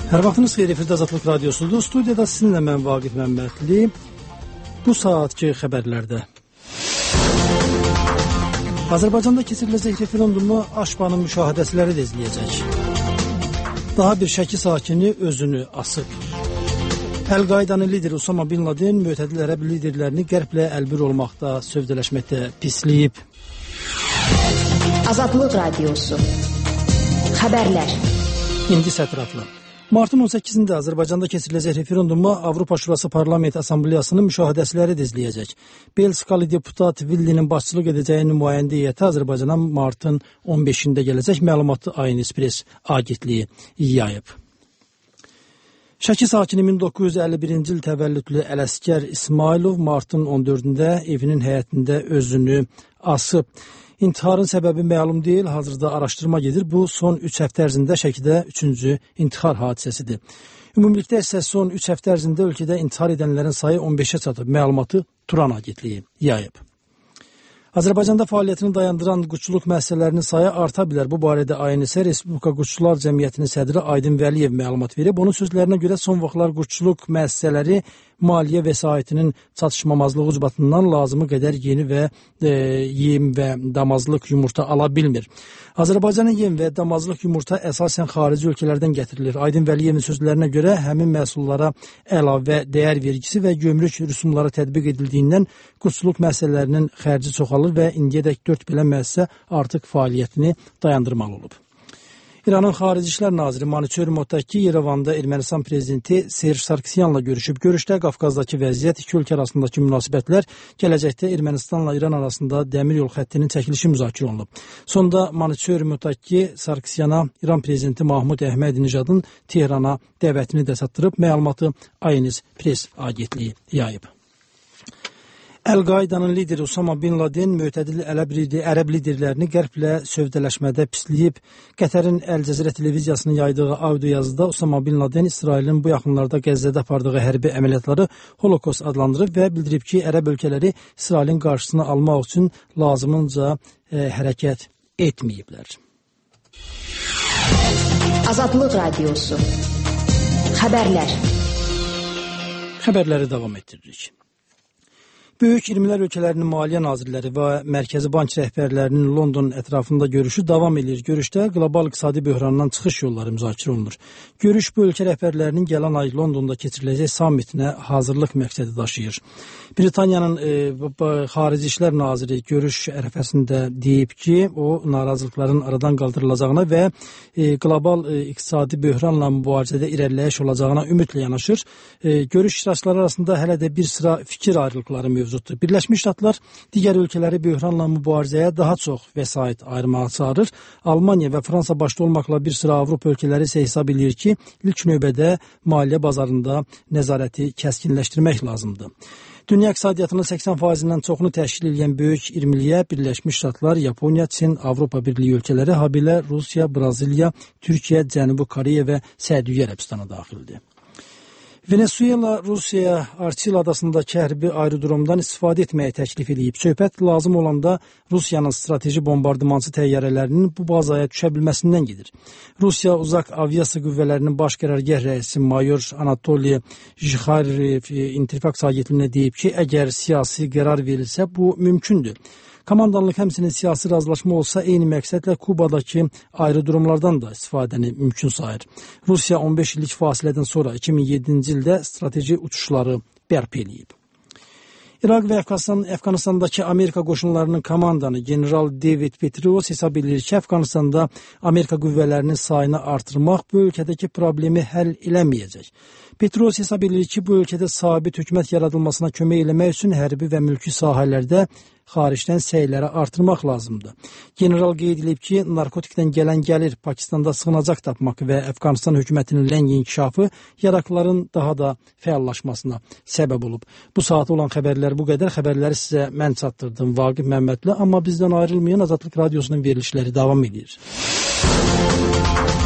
Hər vaxtınız xeyir, efirdə Azadlıq Radiosudur. Studiyada sizinlə mən Vaqif Məmmədli. Bu saatki xəbərlərdə Azərbaycanda keçiriləcək referendumu Aşbanın müşahidəçiləri də izləyəcək. Daha bir Şəki sakini özünü asıb. Əl-Qaidanın lideri Usama Bin Laden mütədil ərəb liderlərini qərblə əlbir olmaqda, sövdələşməkdə pisləyib. Azadlıq Radiosu Xəbərlər. İndi sətiraflı. Martın 18-də Azərbaycanda keçiriləcək referendumu Avropa Şurası Parlament Assambleyasının müşahidəçiləri də izləyəcək. Belçikalı deputat Villinin başçılıq edəcəyi nümayəndə heyəti Azərbaycana martın 15-də gələcək, məlumatı Aynis Press agentliyi yayıb. Şəki sakini 1951-ci il təvəllüdlü Ələsgər İsmailov martın 14-də evinin həyətində özünü asıb. İntiharın səbəbi məlum deyil, hazırda araşdırma gedir. Bu, son 3 həftə ərzində Şəkidə 3-cü intihar hadisəsidir. Ümumilikdə isə son 3 həftə ərzində ölkədə intihar edənlərin sayı 15-ə çatıb, məlumatı Turan agentliyi yayıb. Azərbaycanda fəaliyyətini dayandıran quşçuluq müəssisələrinin sayı arta bilər. Bu barədə ANS Respublika Quşçular Cəmiyyətinin sədri Aydın Vəliyev məlumat verib. Onun sözlərinə görə son vaxtlar quşçuluq müəssisələri maliyyə vəsaitinin çatışmamazlığı ucbatından lazımı qədər yeni və yem və damazlıq yumurta ala bilmir. Azərbaycanın yem və damazlıq yumurta əsasən xarici ölkələrdən gətirilir. Aydın Vəliyevin sözlərinə görə həmin məhsullara əlavə dəyər vergisi və gömrük rüsumları tətbiq edildiyindən quşçuluq müəssisələrinin xərci çoxalır və indiyədək 4 belə müəssisə artıq fəaliyyətini dayandırmalı olub. İranın Xarici İşlər Naziri Mansur Motaki Yerevanda Ermənistan prezidenti Serj Sarkisyanla görüşüb. Görüşdə Qafqazdakı vəziyyət, iki ölkə arasındakı münasibətlər, gələcəkdə Ermənistanla İran arasında dəmir yol xəttinin çəkilişi müzakirə olunub. Sonda Mansur Motaki Sarkisyana İran prezidenti Mahmud Əhmədinejadın Tehrana dəvətini də çatdırıb, məlumatı Aynis Press agentliyi yayıb. Əl-Qaidanın lideri Usama Bin Laden mütədil ərəb liderlərini qərblə sövdələşmədə pisləyib. Qətərin Əl-Cəzirə televiziyasının yaydığı audio yazıda Usama Bin Laden İsrailin bu yaxınlarda Qəzzədə apardığı hərbi əməliyyatları Holokost adlandırıb və bildirib ki, ərəb ölkələri İsrailin qarşısını almaq üçün lazımınca hərəkət etməyiblər. Azadlıq Radiosu Xəbərlər. Xəbərləri davam etdiririk. Böyük 20-lər ölkələrinin maliyyə nazirləri və Mərkəzi Bank rəhbərlərinin London ətrafında görüşü davam edir. Görüşdə qlobal iqtisadi böhrandan çıxış yolları müzakirə olunur. Görüş bu ölkə rəhbərlərinin gələn ay Londonda keçiriləcək sammitinə hazırlıq məqsədi daşıyır. Britaniyanın Xarici İşlər Naziri görüş ərəfəsində deyib ki, o narazılıqların aradan qaldırılacağına və qlobal iqtisadi böhranla mübarizədə irəliləyiş olacağına ümidlə yanaşır. Görüş iştirakçıları arasında hələ də bir sıra fikir ayrılıqları mövcuddur. Birləşmiş Ştatlar digər ölkələri böhranla mübarizəyə daha çox vəsait ayırmağa çağırır. Almaniya və Fransa başda olmaqla bir sıra Avropa ölkələri isə hesab edir ki, ilk növbədə maliyyə bazarında nəzarəti kəskinləşdirmək lazımdır. Dünya iqtisadiyyatının 80%-dən çoxunu təşkil edən böyük 20-liyə Birləşmiş Ştatlar, Yaponiya, Çin, Avropa Birliyi ölkələri, habelə Rusiya, Braziliya, Türkiyə, Cənubi Koreya və Səudiyyə Ərəbistana daxildir. Venezuela Rusiyaya Arçil adasındakı hərbi aerodromdan istifadə etməyi təklif edib. Söhbət lazım olanda Rusiyanın strateji bombardımançı təyyarələrinin bu bazaya düşə bilməsindən gedir. Rusiya Uzaq Aviasiya Qüvvələrinin baş qərargah rəisi mayor Anatoliy Jixarev İnterfaks agentliyinə deyib ki, əgər siyasi qərar verilsə, bu mümkündür. Komandanlıq həmçinin siyasi razılaşma olsa eyni məqsədlə Kubadakı aerodromlardan da istifadəni mümkün sayır. Rusiya 15 illik fasilədən sonra 2007-ci ildə strateji uçuşları bərpa edib. İraq və Əfqanistandakı Amerika qoşunlarının komandanı general David Petraeus hesab edir ki, Əfqanistanda Amerika qüvvələrinin sayını artırmaq bu ölkədəki problemi həll eləməyəcək. Petraeus hesab edir ki, bu ölkədə sabit hökumət yaradılmasına kömək eləmək üçün hərbi və mülki sahələrdə xaricdən səyləri artırmaq lazımdır. General qeyd edib ki, narkotikdən gələn gəlir Pakistanda sığınacaq tapmaq və Əfqanistan hökumətinin ləng inkişafı yarakların daha da fəallaşmasına səbəb olub. Bu saata olan xəbərlər bu qədər. Xəbərləri sizə mən çatdırdım Vaqif Məmmədli, amma bizdən ayrılmayan Azadlıq Radiosunun verilişləri davam edir.